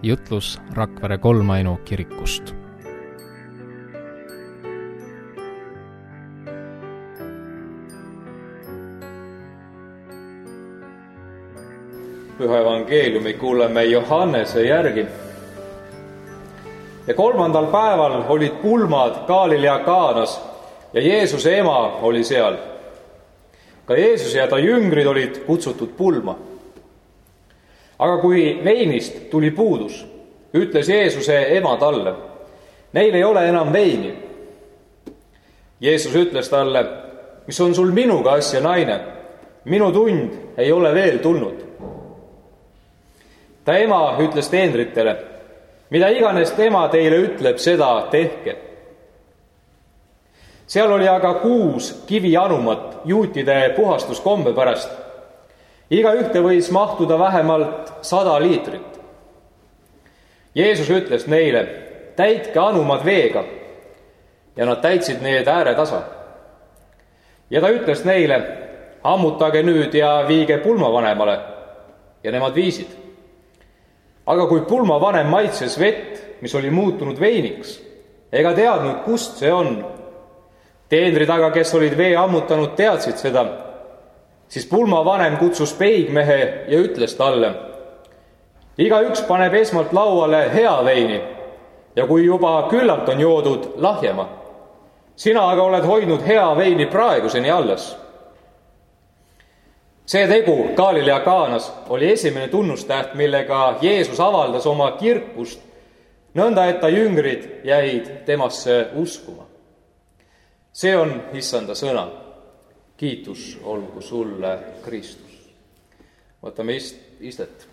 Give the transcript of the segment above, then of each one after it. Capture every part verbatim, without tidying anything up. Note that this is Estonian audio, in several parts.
jutlus Rakvere Kolmainu kirikust. Püha evangeeliumi kuuleme Johannese järgi. Ja kolmandal päeval olid pulmad Galiilea Kaanas ja Jeesuse ema oli seal. Ka Jeesus ja ta jüngrid olid kutsutud pulma. Aga kui veinist tuli puudus, ütles Jeesuse ema talle, neil ei ole enam veini. Jeesus ütles talle, mis on sul minuga asja, naine? Minu tund ei ole veel tulnud. Ta ema ütles teenritele, mida iganes tema teile ütleb, seda tehke. Seal oli aga kuus kivianumat juutide puhastuskombe pärast. Iga ühte võis mahtuda vähemalt sada liitrit. Jeesus ütles neile, täitke anumad veega, ja nad täitsid need ääretasa. Ja ta ütles neile, ammutage nüüd ja viige pulmavanemale, ja nemad viisid. Aga kui pulmavanem maitses vett, mis oli muutunud veiniks, ega teadnud, kust see on, teenrid aga, kes olid vee ammutanud, teadsid seda, siis pulmavanem kutsus peigmehe ja ütles talle, igaüks paneb esmalt lauale hea veini, ja kui juba küllalt on joodud, lahjema. Sina aga oled hoidnud hea veini praeguseni alles. See tegu Galiilea Kaanas oli esimene tunnustäht, millega Jeesus avaldas oma kirkust, nõnda et ta jüngrid jäid temasse uskuma. See on issanda sõna. Kiitus olgu sulle, Kristus. Võtame istet.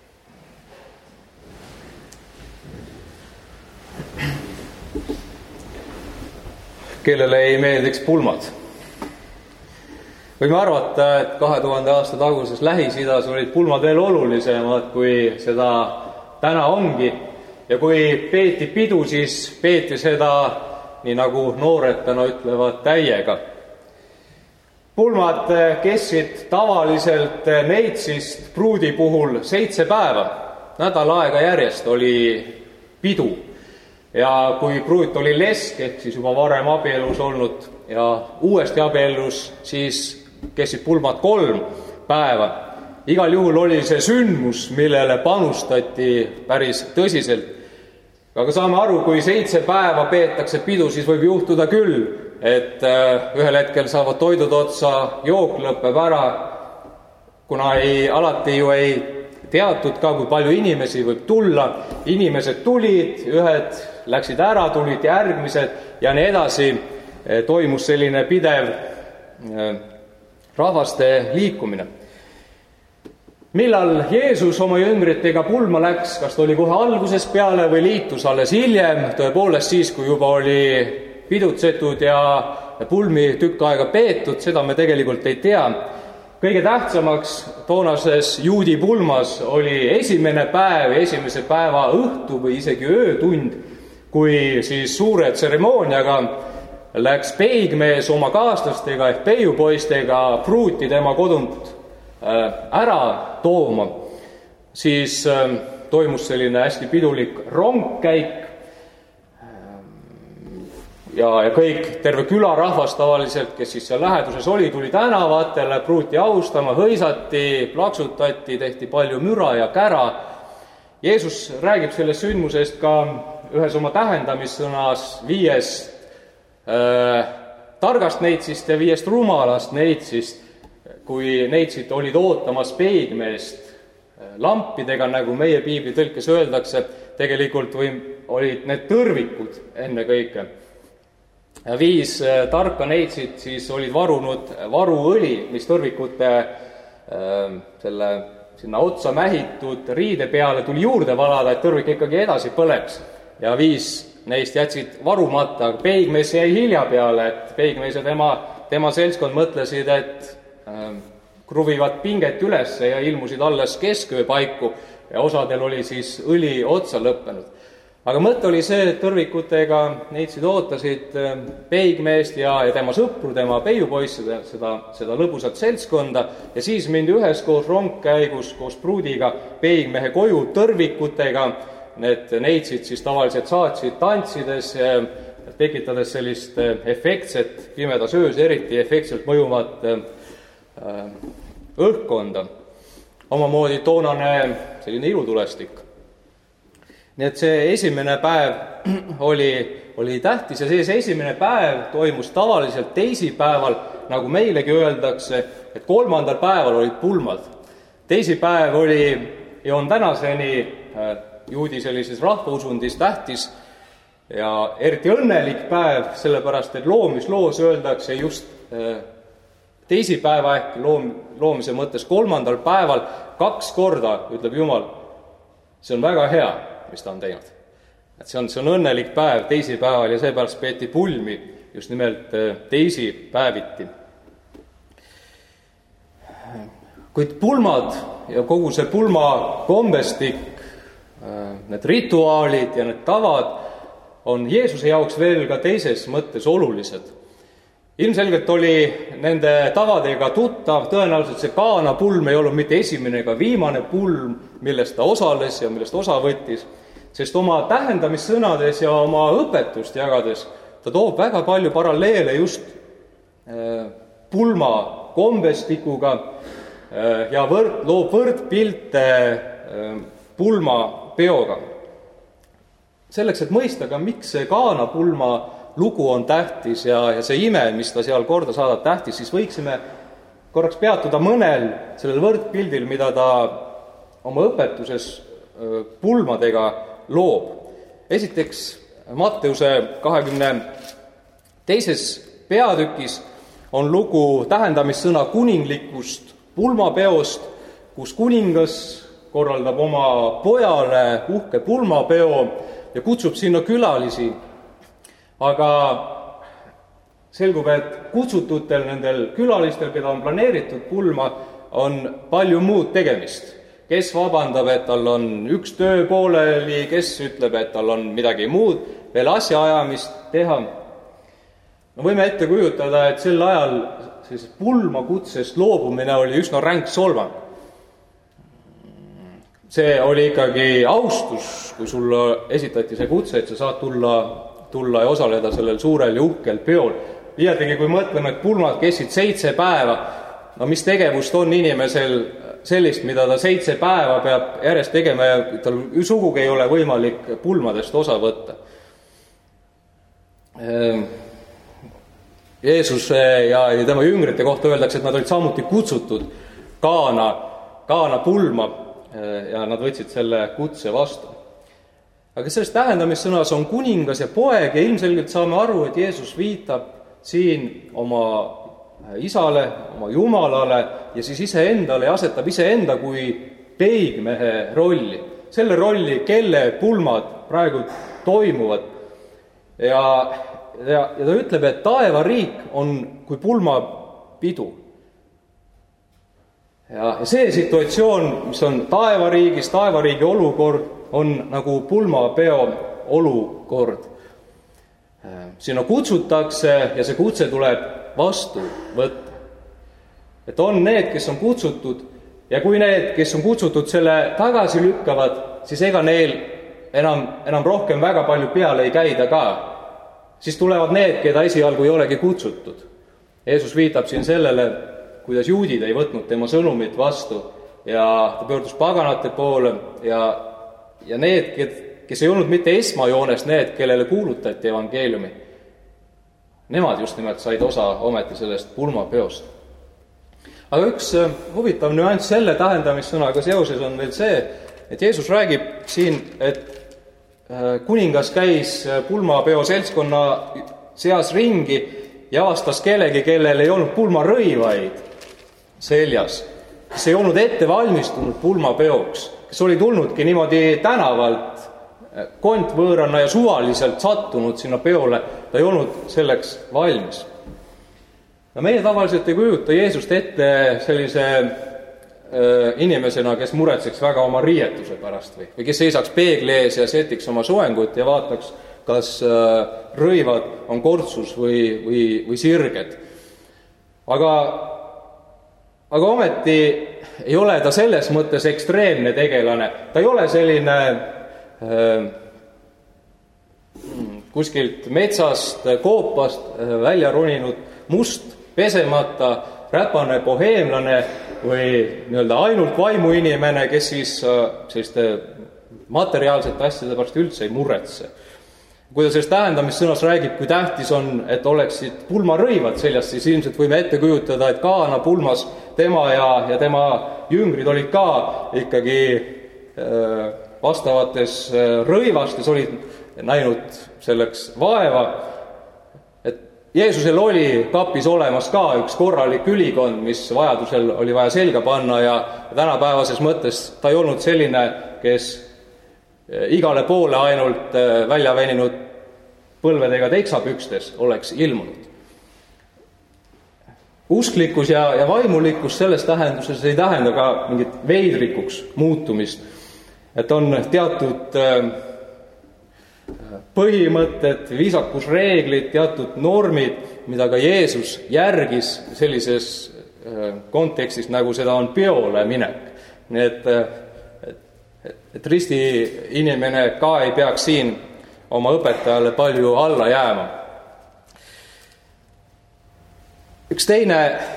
Kellele ei meeldiks pulmad? Võime arvata, et kahe tuhande aasta taguses Lähis-Idas olid pulmad veel olulisemad, kui seda täna ongi. Ja kui peeti pidu, siis peeti seda, nii nagu noored täna ütlevad, täiega. Pulmad kestsid tavaliselt neitsist pruudi puhul seitse päeva. Nädal aega järjest oli pidu. Ja kui pruut oli lesk, ehk siis juba varem abielus olnud ja uuesti abielus, siis kestsid pulmad kolm päeva. Igal juhul oli see sündmus, millele panustati päris tõsiselt. Aga saame aru, kui seitse päeva peetakse pidu, siis võib juhtuda küll, et ühel hetkel saavad toidud otsa, jook lõpeb ära, kuna ei, alati ju ei teatud ka, kui palju inimesi võib tulla. Inimesed tulid, ühed läksid ära, tulid järgmised ja nii edasi. Toimus selline pidev rahvaste liikumine. Millal Jeesus oma jüngritega pulma läks, kas ta oli kohe alguses peale või liitus alles hiljem, tõepoolest siis, kui juba oli pidutsetud ja pulmi tükk aega peetud, seda me tegelikult ei tea. Kõige tähtsamaks toonases juudi pulmas oli esimene päev, esimese päeva õhtu või isegi öötund, kui siis suure tseremooniaga läks peigmees oma kaaslastega ehk peiupoistega pruuti tema kodunt ära tooma. Siis toimus selline hästi pidulik rongkäik ja, ja kõik, terve külarahvas tavaliselt, kes siis seal läheduses oli, tuli tänavatele pruuti austama, hõisati, plaksutati, tehti palju müra ja kära. Jeesus räägib sellest sündmusest ka ühes oma tähendamissõnas viiest äh, targast neitsist ja viiest rumalast neitsist, kui neitsid olid ootamas peigmeest lampidega, nagu meie piibli tõlkes öeldakse, tegelikult või olid need tõrvikud enne kõike. Viis tarka neitsid siis olid varunud varuõli, mis tõrvikute selle sinna otsa mähitud riide peale tuli juurde valada, et tõrvik ikkagi edasi põleks. Ja viis neist jätsid varumata, aga peigmees jäi hilja peale, et peigmees ja tema, tema seltskond mõtlesid, et äh, kruvivad pinget üles ja ilmusid alles kesköö paiku ja osadel oli siis õli otsa lõppenud. Aga mõte oli see, et tõrvikutega neitsid ootasid peigmeest ja, ja tema sõpru, tema peiupoisse, seda, seda lõbusat seltskonda ja siis mindi üheskoos rongkäigus koos pruudiga peigmehe koju tõrvikutega need neitsid siis tavaliselt saatsid tantsides, tekitades sellist efektset, pimedas öös eriti efektselt mõjuvat õhkkonda. Omamoodi toonane selline ilutulestik. Nii et see esimene päev oli, oli tähtis ja see esimene päev toimus tavaliselt teisipäeval, nagu meilegi öeldakse, et kolmandal päeval olid pulmad. Teisipäev oli ja on tänaseni juudi sellises rahvausundis tähtis ja eriti õnnelik päev, sellepärast et loomisloos öeldakse just teisipäeva ehk loom, loomise mõttes kolmandal päeval kaks korda, ütleb Jumal, see on väga hea, mis ta on teinud. Et see on, see on õnnelik päev teisipäeval ja seepärast peeti pulmi just nimelt teisipäeviti. Kuid pulmad ja kogu see pulma kombestik, need rituaalid ja need tavad on Jeesuse jaoks veel ka teises mõttes olulised. Ilmselgelt oli nende tavadega tuttav, tõenäoliselt see Kaana pulm ei olnud mitte esimene ega viimane pulm, millest ta osales ja millest osa võttis, sest oma tähendamissõnades ja oma õpetust jagades ta toob väga palju paralleele just pulma kombestikuga ja võrd, loob võrdpilte pulmapeoga. Selleks, et mõista ka, miks see Kaana pulma lugu on tähtis ja, ja see ime, mis ta seal korda saadab tähtis, siis võiksime korraks peatuda mõnel sellel võrdpildil, mida ta oma õpetuses pulmadega loob. Esiteks Matteuse kahekümne teises peatükis on lugu tähendamissõna kuninglikust pulmapeost, kus kuningas korraldab oma pojale uhke pulmapeo ja kutsub sinna külalisi. Aga selgub, et kutsututel nendel külalistel, keda on planeeritud pulma, on palju muud tegemist. Kes vabandab, et tal on üks töö pooleli, kes ütleb, et tal on midagi muud, veel asjaajamist teha. Me võime ette kujutada, et sel ajal pulma kutsest loobumine oli üsna ränk solvang. See oli ikkagi austus, kui sulle esitati see kutse, et sa saad tulla tulla ja osaleda sellel suurel ja uhkel peol. Liiategi, kui mõtleme, et pulmad kestsid seitse päeva, no mis tegevust on inimesel sellist, mida ta seitse päeva peab järjest tegema ja tal sugugi ei ole võimalik pulmadest osa võtta. Jeesuse ja tema jüngrite kohta öeldakse, et nad olid samuti kutsutud Kaana, Kaana pulma ja nad võtsid selle kutse vastu. Aga selles tähendamissõnas on kuningas ja poeg ja ilmselgelt saame aru, et Jeesus viitab siin oma isale, oma Jumalale ja siis iseendale ja asetab iseenda kui peigmehe rolli. Selle rolli, kelle pulmad praegu toimuvad. Ja, ja, ja ta ütleb, et taevariik on kui pulmapidu. Ja, ja see situatsioon, mis on taevariigis, taevariigi olukord, on nagu pulmapeo olukord. Sinna kutsutakse ja see kutse tuleb vastu võtta. Et on need, kes on kutsutud ja kui need, kes on kutsutud, selle tagasi lükkavad, siis ega neil enam, enam rohkem väga palju peale ei käida ka. Siis tulevad need, keda esialgu ei olegi kutsutud. Jeesus viitab siin sellele, kuidas juudid ei võtnud tema sõnumit vastu ja ta pöördus paganate poole ja Ja need, kes ei olnud mitte esmajoones, need, kellele kuulutati evangeeliumi, nemad just nimelt said osa ometi sellest pulmapeost. Aga üks huvitav nüanss selle tähendamissõnaga seoses on veel see, et Jeesus räägib siin, et kuningas käis pulmapeo seltskonna seas ringi ja avastas kellegi, kellel ei olnud pulmarõivaid seljas, kes ei olnud ette valmistunud pulmapeoks, kes oli tulnudki niimoodi tänavalt kontvõõrana ja suvaliselt sattunud sinna peole, ta ei olnud selleks valmis. No meie tavaliselt ei kujuta Jeesust ette sellise äh, inimesena, kes muretseks väga oma riietuse pärast või, või kes seisaks peegli ees ja setiks oma soengut ja vaataks, kas äh, rõivad on kortsus või, või, või sirged. Aga, aga ometi ei ole ta selles mõttes ekstreemne tegelane. Ta ei ole selline kuskilt metsast, koopast välja roninud must, pesemata, räpane boheemlane või nii-öelda ainult vaimuinimene, kes siis selliste materiaalsete asjade pärast üldse ei muretse. Kui ta sellest tähendamissõnas räägib, kui tähtis on, et oleksid pulmarõivad seljast, siis ilmselt võime ette kujutada, et Kaana pulmas tema ja, ja tema jüngrid olid ka ikkagi vastavates rõivastes, olid näinud selleks vaeva. Et Jeesusel oli kapis olemas ka üks korralik ülikond, mis vajadusel oli vaja selga panna ja tänapäevases mõttes ta ei olnud selline, kes igale poole ainult välja veninud põlvedega teksapükstes oleks ilmunud. Usklikkus ja, ja vaimulikkus selles tähenduses ei tähenda ka mingit veidrikuks muutumist, et on teatud põhimõtted, viisakusreeglid, teatud normid, mida ka Jeesus järgis sellises kontekstis, nagu seda on peole minek. Nii et et risti inimene ka ei peaks siin oma õpetajale palju alla jääma. Üks teine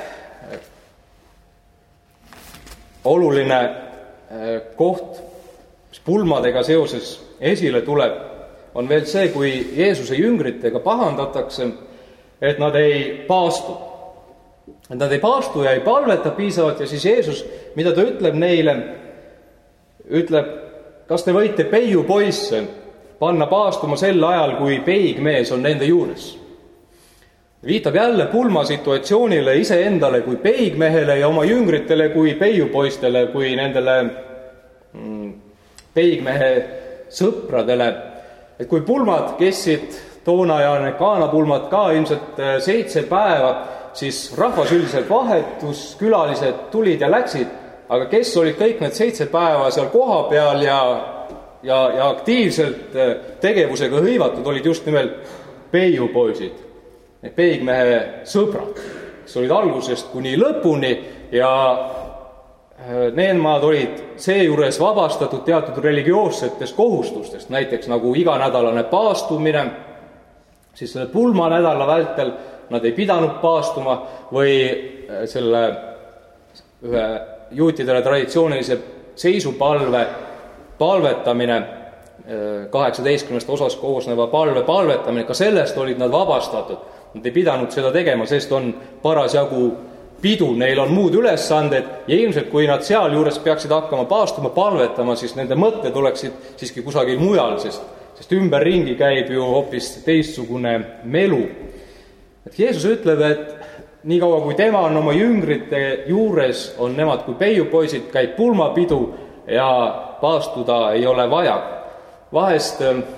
oluline koht, mis pulmadega seoses esile tuleb, on veel see, kui Jeesuse jüngritega pahandatakse, et nad ei paastu. Et nad ei paastu ja ei palveta piisavalt ja siis Jeesus, mida ta ütleb neile, ütleb, kas te võite peiupoisse panna paastuma sel ajal, kui peigmees on nende juures. Viitab jälle pulma situatsioonile iseendale kui peigmehele ja oma jüngritele kui peiupoistele, kui nendele peigmehe sõpradele. Et kui pulmad kestsid toona ja need Kaana pulmad ka ilmselt seitse päeva, siis rahvas üldiselt vahetus, külalised tulid ja läksid, aga kes olid kõik need seitse päeva seal koha peal ja, ja, ja aktiivselt tegevusega hõivatud, olid just nimelt peiupoisid, need peigmehe sõbrad, kes olid algusest kuni lõpuni ja nemad olid seejuures vabastatud teatud religioossetest kohustustest, näiteks nagu iganädalane paastumine, siis selle pulmanädala vältel nad ei pidanud paastuma või selle ühe juutidele traditsioonilise seisupalve palvetamine, kaheksateistkümnest osas koosneva palve palvetamine, ka sellest olid nad vabastatud. Nad ei pidanud seda tegema, sest on parasjagu pidu, neil on muud ülesanded ja ilmselt kui nad seal juures peaksid hakkama paastuma, palvetama, siis nende mõtted oleksid siiski kusagil mujal, sest, sest ümberringi käib ju hoopis teistsugune melu. Et Jeesus ütleb, et nii kaua kui tema on oma jüngrite juures, on nemad kui peiupoisid, käib pulmapidu ja paastuda ei ole vaja. Vahest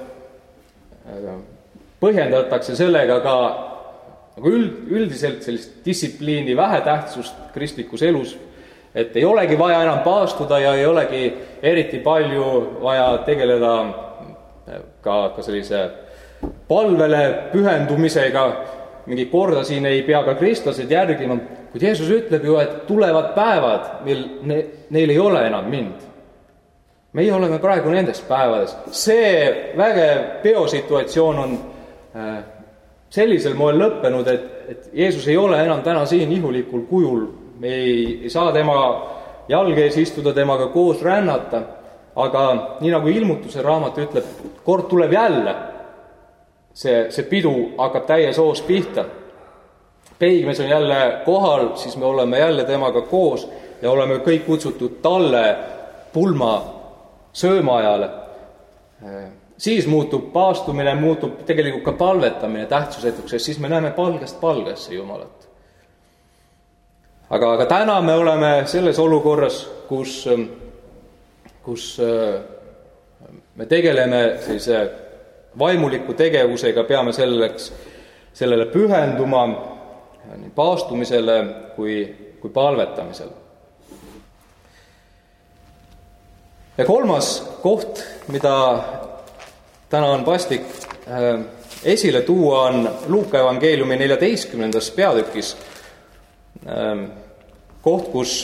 põhjendatakse sellega ka nagu üldiselt sellist distsipliini vähetähtsust kristlikus elus, et ei olegi vaja enam paastuda ja ei olegi eriti palju vaja tegeleda ka, ka sellise palvele pühendumisega, mingi korda siin ei pea ka kristlased järgima, kuid Jeesus ütleb ju, et tulevad päevad, mil ne, neil ei ole enam mind. Meie oleme praegu nendes päevades. See vägev peosituatsioon on äh, sellisel moel lõppenud, et, et Jeesus ei ole enam täna siin ihulikul kujul. Me ei, ei saa tema jalge ees istuda, temaga koos rännata, aga nii nagu ilmutuse raamat ütleb, kord tuleb jälle. See, see pidu hakkab täies hoos pihta. Peigmees on jälle kohal, siis me oleme jälle temaga koos ja oleme kõik kutsutud talle pulma söömaajale. Siis muutub paastumine, muutub tegelikult ka palvetamine tähtsusetuks, sest siis me näeme palgest palgesse Jumalat. Aga, aga täna me oleme selles olukorras, kus, kus me tegeleme sellise vaimuliku tegevusega, peame selleks, sellele pühenduma nii paastumisele kui, kui palvetamisele. Ja kolmas koht, mida täna on paslik esile tuua, on Luuka evangeeliumi neljateistkümnendas peatükis koht, kus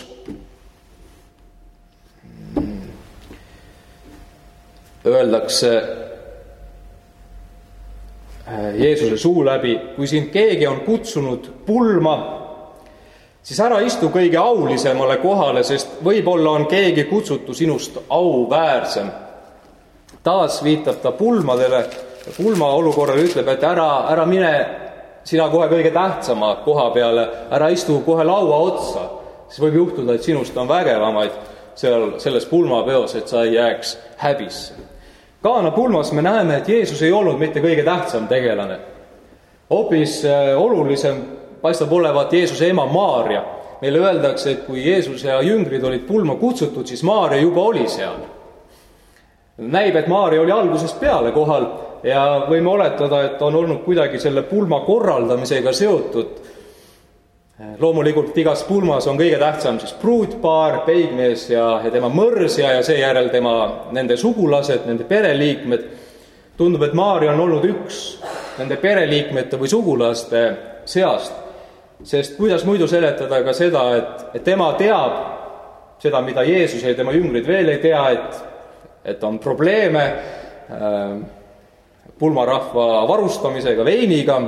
öeldakse Jeesuse suu läbi, kui sind keegi on kutsunud pulma, siis ära istu kõige aulisemale kohale, sest võib-olla on keegi kutsutu sinust auväärsem. Taas viitab ta pulmadele ja pulma olukorral ütleb, et ära, ära mine sina kohe kõige tähtsama koha peale, ära istu kohe laua otsa, siis võib juhtuda, et sinust on vägevamaid seal selles pulmapeos, et sa ei jääks häbisse. Kaana pulmas me näeme, et Jeesus ei olnud mitte kõige tähtsam tegelane. Hoopis olulisem paistab olevat Jeesuse ema Maaria. Meile öeldakse, et kui Jeesus ja jüngrid olid pulma kutsutud, siis Maaria juba oli seal. Näib, et Maaria oli algusest peale kohal ja võime oletada, et on olnud kuidagi selle pulma korraldamisega seotud. Loomulikult igas pulmas on kõige tähtsam siis pruutpaar, peigmees ja, ja tema mõrsja ja seejärel tema nende sugulased, nende pereliikmed. Tundub, et Maaria on olnud üks nende pereliikmete või sugulaste seast, sest kuidas muidu seletada ka seda, et, et tema teab seda, mida Jeesus ja tema jüngrid veel ei tea, et, et on probleeme äh, pulmarahva varustamisega, veiniga.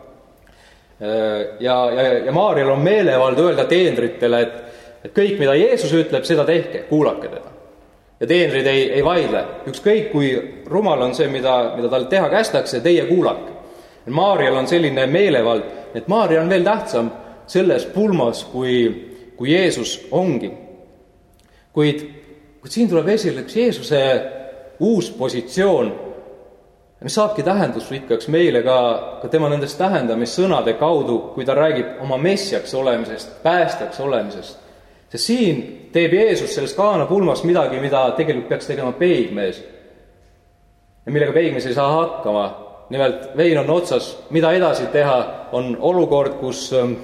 Ja, ja, ja Maarial on meelevald öelda teenritele, et, et kõik, mida Jeesus ütleb, seda tehke, kuulake teda. Ja teenrid ei, ei vaidle. Ükskõik, kui rumal on see, mida, mida tal teha kästakse, teie kuulake. Maarial on selline meelevald, et Maaria on veel tähtsam selles pulmas, kui, kui Jeesus ongi. Kuid, kuid siin tuleb esile üks Jeesuse uus positsioon, mis saabki tähendusrikkaks meile ka, ka tema nendest tähendamissõnade kaudu, kui ta räägib oma messiaks olemisest, päästjaks olemisest. Sest siin teeb Jeesus selles Kaana pulmas midagi, mida tegelikult peaks tegema peigmees. Ja millega peigmees ei saa hakkama. Nimelt, vein on otsas, mida edasi teha, on olukord, kus äh,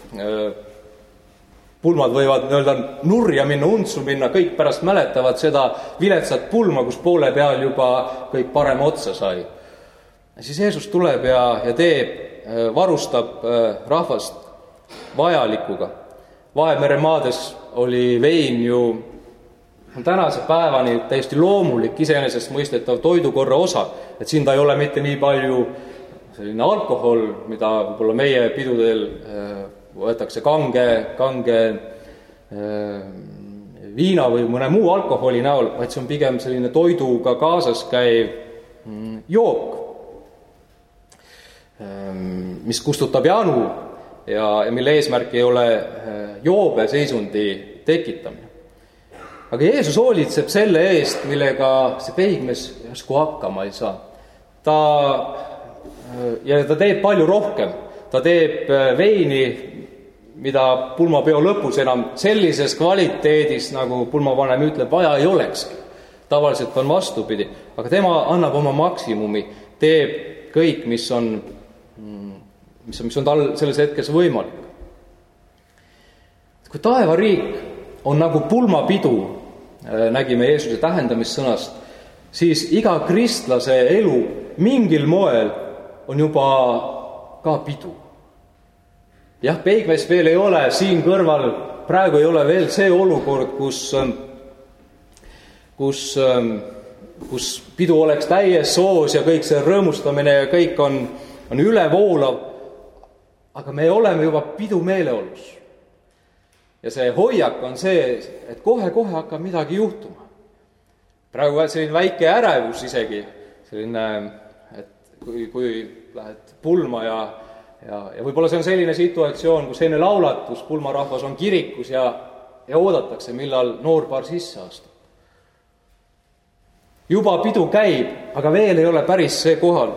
pulmad võivad nii-öelda nurja minna, untsu minna, kõik pärast mäletavad seda viletsat pulma, kus poole peal juba kõik parem otsa sai. Ja siis Jeesus tuleb ja, ja teeb, varustab rahvast vajalikuga. Vaemere maades oli vein ju tänase päevani täiesti loomulik, iseenesest mõistetav toidukorra osa, et siin ta ei ole mitte nii palju selline alkohol, mida võib-olla meie pidudel võetakse kange, kange äh, viina või mõne muu alkoholi näol, vaid see on pigem selline toiduga kaasas käiv mm, jook, ähm, mis kustutab janu ja, ja mille eesmärk ei ole äh, joobe seisundi tekitamine. Aga Jeesus hoolitseb selle eest, millega see peigmees järsku hakkama ei saa. Ta, äh, ja ta teeb palju rohkem. Ta teeb äh, veini, mida pulmapeo lõpus enam sellises kvaliteedis, nagu pulmavanem ütleb, vaja ei olekski. Tavaliselt on vastupidi, aga tema annab oma maksimumi, teeb kõik, mis on, mis on, mis on tal selles hetkes võimalik. Kui taevariik on nagu pulmapidu, nägime Jeesuse tähendamissõnast, siis iga kristlase elu mingil moel on juba ka pidu. Jah, peigmees veel ei ole siin kõrval, praegu ei ole veel see olukord, kus, kus, kus pidu oleks täies soos ja kõik see rõõmustamine ja kõik on, on ülevoolav, aga me oleme juba pidu meeleolus. Ja see hoiak on see, et kohe-kohe hakkab midagi juhtuma. Praegu on selline väike ärevus isegi, selline, et kui, kui lähed pulma ja Ja, ja võib-olla see on selline situatsioon, kus enne laulatus pulmarahvas on kirikus ja, ja oodatakse, millal noorpaar sisse astub. Juba pidu käib, aga veel ei ole päris see kohal.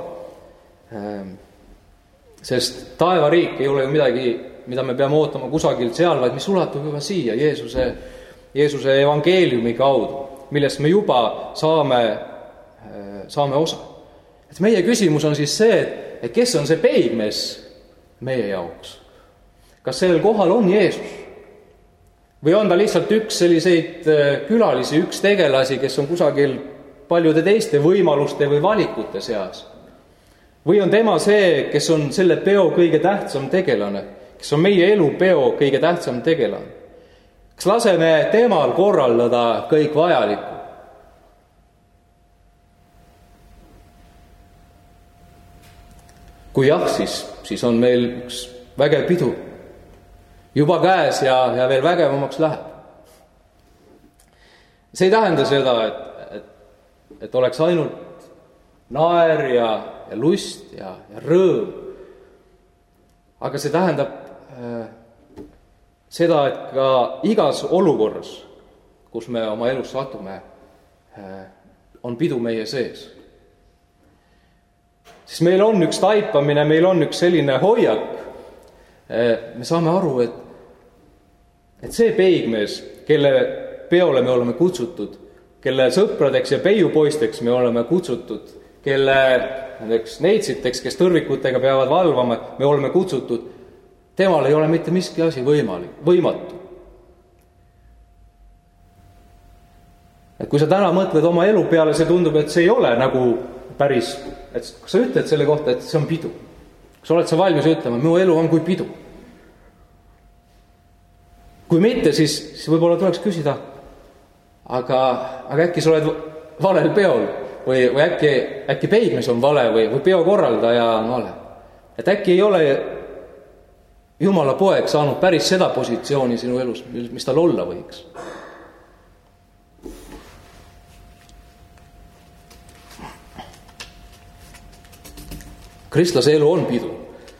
Sest taevariik ei ole ju midagi, mida me peame ootama kusagilt seal, vaid mis ulatub juba siia Jeesuse, Jeesuse evangeeliumi kaudu, millest me juba saame, saame osa. Et meie küsimus on siis see, et kes on see peigmees meie jaoks. Kas sellel kohal on Jeesus? Või on ta lihtsalt üks selliseid külalisi, üks tegelasi, kes on kusagil paljude teiste võimaluste või valikute seas? Või on tema see, kes on selle peo kõige tähtsam tegelane, kes on meie elu peo kõige tähtsam tegelane? Kas laseme temal korraldada kõik vajalikku? kui jah, siis, siis on meil üks vägev pidu juba käes ja, ja veel vägevamaks läheb. See ei tähenda seda, et, et, et oleks ainult naer ja, ja lust ja, ja rõõm. Aga see tähendab äh, seda, et ka igas olukorras, kus me oma elus satume, äh, on pidu meie sees. Siis meil on üks taipamine, meil on üks selline hoiak. Äh, me saame aru, et, et see peigmees, kelle peole me oleme kutsutud, kelle sõpradeks ja peiupoisteks me oleme kutsutud, kelle nendeks neitsiteks, kes tõrvikutega peavad valvama, me oleme kutsutud, temal ei ole mitte miski asi võimalik, võimatu. Et kui sa täna mõtled oma elu peale, see tundub, et see ei ole nagu päris, et kas sa ütled selle kohta, et see on pidu? Kas oled sa valmis ütlema, mu elu on kui pidu? Kui mitte, siis, siis võib-olla tuleks küsida, aga, aga äkki sa oled valel peol või, või äkki, äkki peigmees on vale või, või peokorraldaja on vale. Et äkki ei ole Jumala poeg saanud päris seda positsiooni sinu elus, mis tal olla võiks. Kristlase elu on pidu.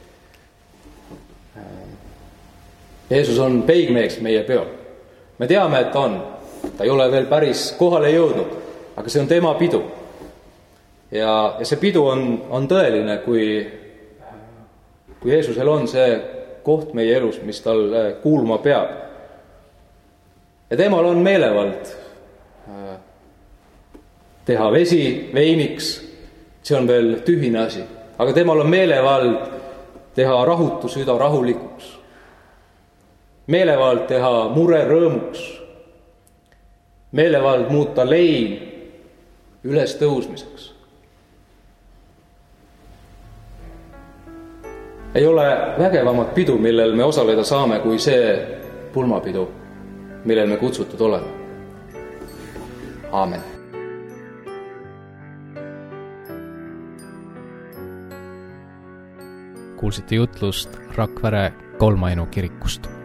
Jeesus on peigmeeks meie peol. Me teame, et on. Ta ei ole veel päris kohale jõudnud, aga see on tema pidu. Ja, ja see pidu on, on tõeline, kui, kui Jeesusel on see koht meie elus, mis tal kuulma peab. Ja temal on meelevald teha vesi veiniks, see on veel tühine asi. Aga temal on meelevald teha rahutu süda rahulikuks. Meelevald teha mure rõõmuks. Meelevald muuta lein üles tõusmiseks. Ei ole vägevamat pidu, millel me osaleda saame, kui see pulmapidu, millel me kutsutud oleme. Aamen. Kuulsite jutlust Rakvere Kolmainu kirikust.